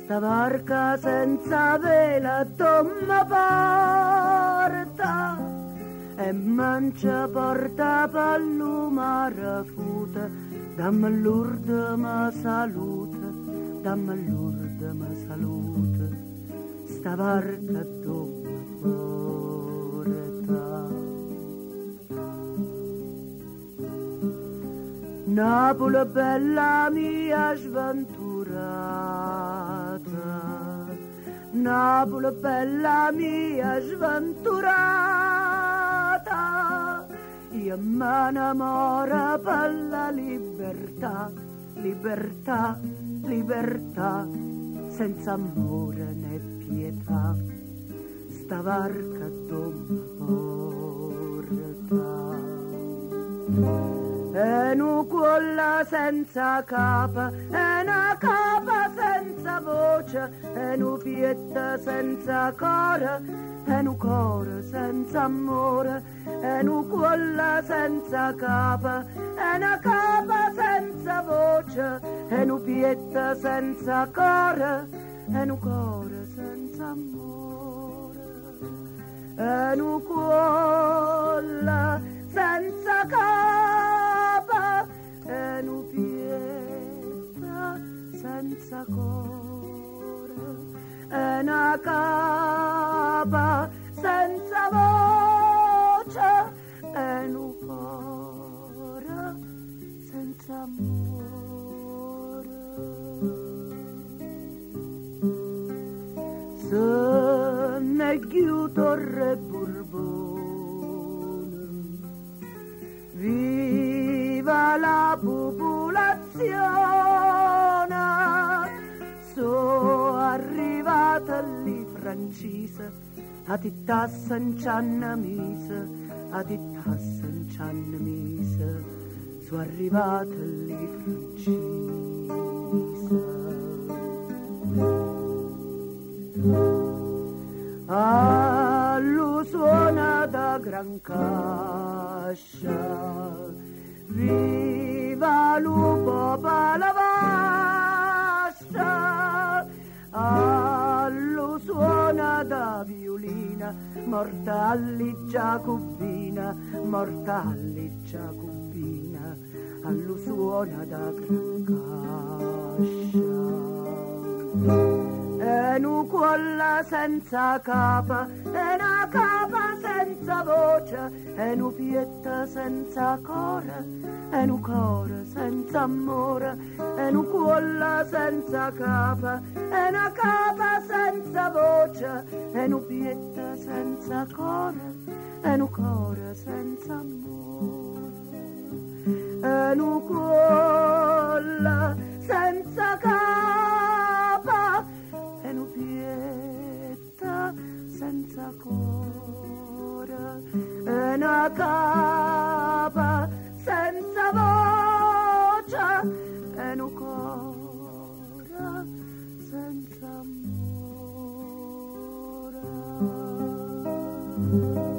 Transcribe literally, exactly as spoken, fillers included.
sta barca senza vela tomma porta e mancia porta pallumara futa, damma l'urda ma saluta, damma l'urda ma saluta, sta barca tomma porta. Napoli bella mia sventurata, Napoli bella mia sventurata, io mi innamoro per la libertà, libertà, libertà, senza amore né pietà, sta barca tomma porta. E nu quella senza capa, e una capa senza voce, e nu pietta senza core, e nu core senza amore, e nu quella senza capa, e una capa senza voce, e nu pietta senza core, e nu core senza amore, e nu quella senza capa, e nu pieta senza core, e una capa senza voce, e nu core senza amore. Se ne chiudo re Borbone, viva la popolazione, sono arrivata lì francese, a ti tassa in cianna mise, a ti tassa in cianna mise, sono arrivata lì francese. Allo suona da gran cascia, viva lupo la vascia, allo suona da violina, mortalli giacobina, mortalli giacobina, allo suona da gran cascia. E nu quella senza capa, e una capa senza voce, e nu pietta senza core, e nu core senza amore, e nu quella senza capa, e una capa senza voce, e nu pietta senza core, e nu core senza amore, e nu quella senza capa, e nu pieta senza core, e una capa senza voce, e nu core senza amore.